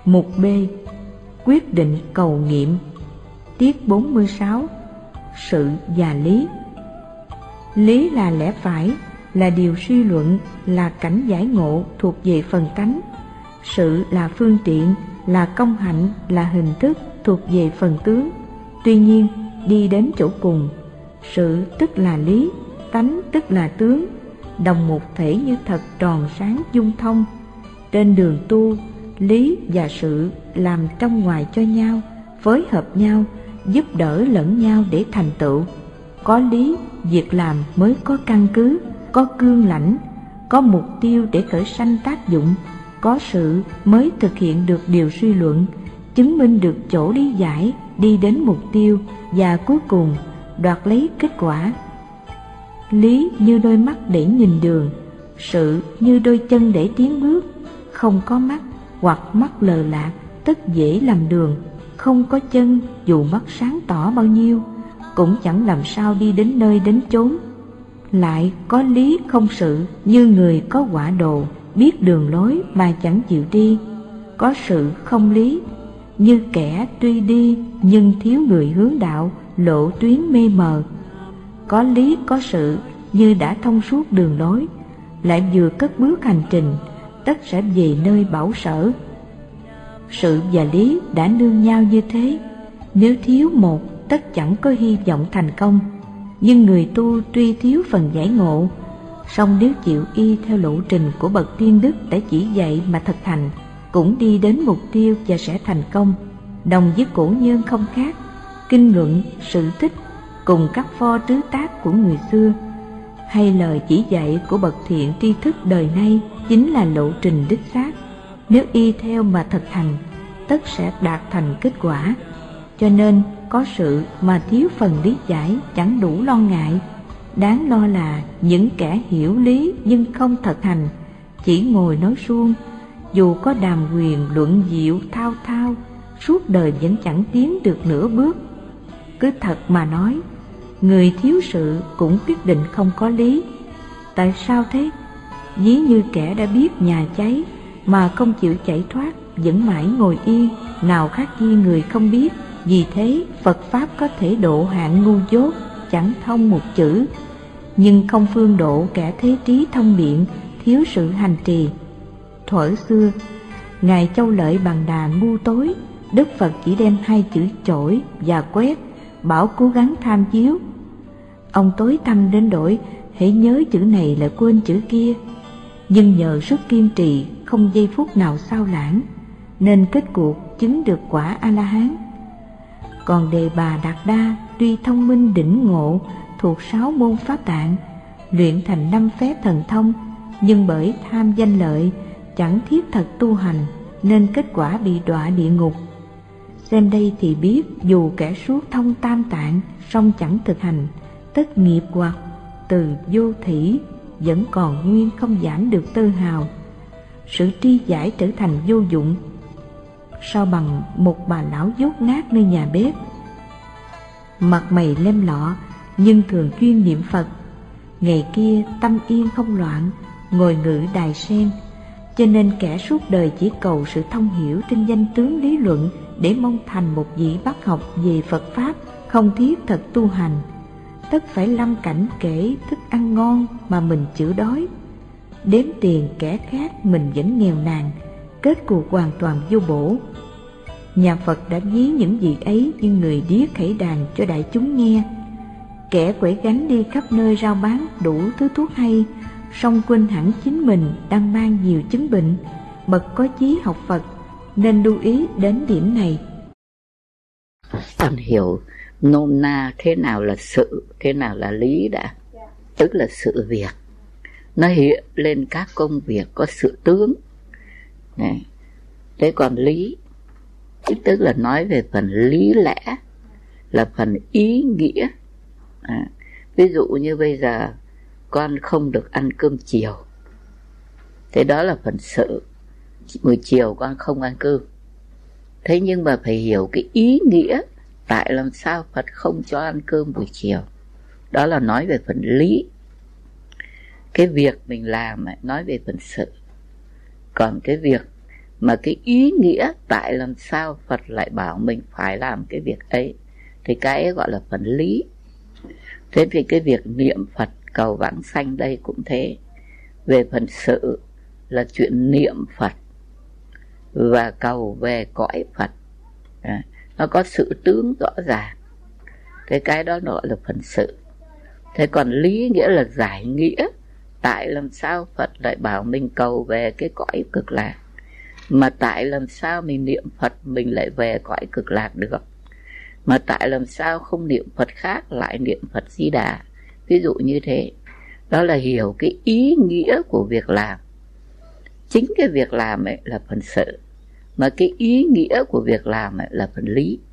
Mục B. Quyết định cầu nghiệm. Tiết 46. Sự và lý. Lý là lẽ phải, là điều suy luận, là cảnh giải ngộ thuộc về phần tánh. Sự là phương tiện, là công hạnh, là hình thức thuộc về phần tướng. Tuy nhiên, đi đến chỗ cùng, sự tức là lý, tánh tức là tướng, đồng một thể như thật tròn sáng dung thông. Trên đường tu, lý và sự làm trong ngoài cho nhau, phối hợp nhau, giúp đỡ lẫn nhau để thành tựu. Có lý, việc làm mới có căn cứ, có cương lãnh, có mục tiêu để khởi sanh tác dụng. Có sự mới thực hiện được điều suy luận, chứng minh được chỗ lý giải, đi đến mục tiêu và cuối cùng đoạt lấy kết quả. Lý như đôi mắt để nhìn đường, sự như đôi chân để tiến bước. Không có mắt hoặc mắt lờ lạc tất dễ làm đường, không có chân dù mắt sáng tỏ bao nhiêu cũng chẳng làm sao đi đến nơi đến chốn. Lại có lý không sự như người có quả đồ, biết đường lối mà chẳng chịu đi. Có sự không lý như kẻ tuy đi nhưng thiếu người hướng đạo, lộ tuyến mê mờ. Có lý có sự như đã thông suốt đường lối, lại vừa cất bước hành trình, tất sẽ về nơi bảo sở. Sự và lý đã nương nhau như thế, nếu thiếu một tất chẳng có hy vọng thành công. Nhưng người tu tuy thiếu phần giải ngộ, song nếu chịu y theo lộ trình của bậc tiên đức đã chỉ dạy mà thực hành, cũng đi đến mục tiêu và sẽ thành công. Đồng với cổ nhân không khác, kinh luận, sự tích cùng các pho trứ tác của người xưa, hay lời chỉ dạy của bậc thiện tri thức đời nay chính là lộ trình đích xác. Nếu y theo mà thực hành, tất sẽ đạt thành kết quả. Cho nên có sự mà thiếu phần lý giải chẳng đủ lo ngại. Đáng lo là những kẻ hiểu lý nhưng không thực hành, chỉ ngồi nói suông, dù có đàm quyền luận diệu thao thao, suốt đời vẫn chẳng tiến được nửa bước. Cứ thật mà nói, người thiếu sự cũng quyết định không có lý. Tại sao thế? Ví như kẻ đã biết nhà cháy mà không chịu chạy thoát, vẫn mãi ngồi yên, nào khác gì người không biết. Vì thế Phật Pháp có thể độ hạng ngu dốt, chẳng thông một chữ, nhưng không phương độ kẻ thế trí thông biện, thiếu sự hành trì. Thuở xưa, Ngài Châu Lợi Bằng Đà ngu tối, Đức Phật chỉ đem 2 chữ chổi và quét, bảo cố gắng tham chiếu. Ông tối tăm đến đổi, hễ nhớ chữ này lại quên chữ kia. Nhưng nhờ sức kiên trì, không giây phút nào sao lãng, nên kết cuộc chứng được quả A-la-hán. Còn Đề Bà Đạt Đa tuy thông minh đỉnh ngộ, thuộc 6 môn pháp tạng, luyện thành 5 phép thần thông, nhưng bởi tham danh lợi, chẳng thiết thật tu hành, nên kết quả bị đọa địa ngục. Xem đây thì biết, dù kẻ suốt thông tam tạng, song chẳng thực hành, tất nghiệp hoặc từ vô thỉ, vẫn còn nguyên không giảm được tơ hào. Sự tri giải trở thành vô dụng, sao bằng một bà lão dốt nát nơi nhà bếp, mặt mày lem lọ nhưng thường chuyên niệm Phật. Ngày kia tâm yên không loạn, ngồi ngự đài sen. Cho nên kẻ suốt đời chỉ cầu sự thông hiểu trên danh tướng lý luận để mong thành một vị bác học về Phật Pháp, không thiết thật tu hành, tất phải lâm cảnh kể thức ăn ngon mà mình chịu đói, đếm tiền kẻ khác mình vẫn nghèo nàn, kết cuộc hoàn toàn vô bổ. Nhà Phật đã ví những vị ấy như người điếc khẩy đàn cho đại chúng nghe. Kẻ quẩy gánh đi khắp nơi rao bán đủ thứ thuốc hay, song quên hẳn chính mình đang mang nhiều chứng bệnh. Bậc có chí học Phật nên lưu ý đến điểm này. Bạn hiểu nôm na thế nào là sự, thế nào là lý đã. Tức là sự việc nó hiện lên các công việc có sự tướng này. Thế còn lý tức là nói về phần lý lẽ, là phần ý nghĩa. Ví dụ như bây giờ con không được ăn cơm chiều, thế đó là phần sự. Buổi chiều con không ăn cơm, thế nhưng mà phải hiểu cái ý nghĩa tại làm sao Phật không cho ăn cơm buổi chiều. Đó là nói về phần lý. Cái việc mình làm nói về phần sự. Còn cái việc mà cái ý nghĩa tại làm sao Phật lại bảo mình phải làm cái việc ấy, thì cái ấy gọi là phần lý. Thế thì cái việc niệm Phật cầu vãng sanh đây cũng thế. Về phần sự là chuyện niệm Phật và cầu về cõi Phật, nó có sự tướng rõ ràng. Thế cái đó nó gọi là phần sự. Thế còn lý nghĩa là giải nghĩa, tại làm sao Phật lại bảo mình cầu về cái cõi cực lạc, mà tại làm sao mình niệm Phật mình lại về cõi cực lạc được, mà tại làm sao không niệm Phật khác lại niệm Phật Di Đà. Ví dụ như thế. Đó là hiểu cái ý nghĩa của việc làm. Chính cái việc làm ấy là phần sự, mà cái ý nghĩa của việc làm ấy là phần lý.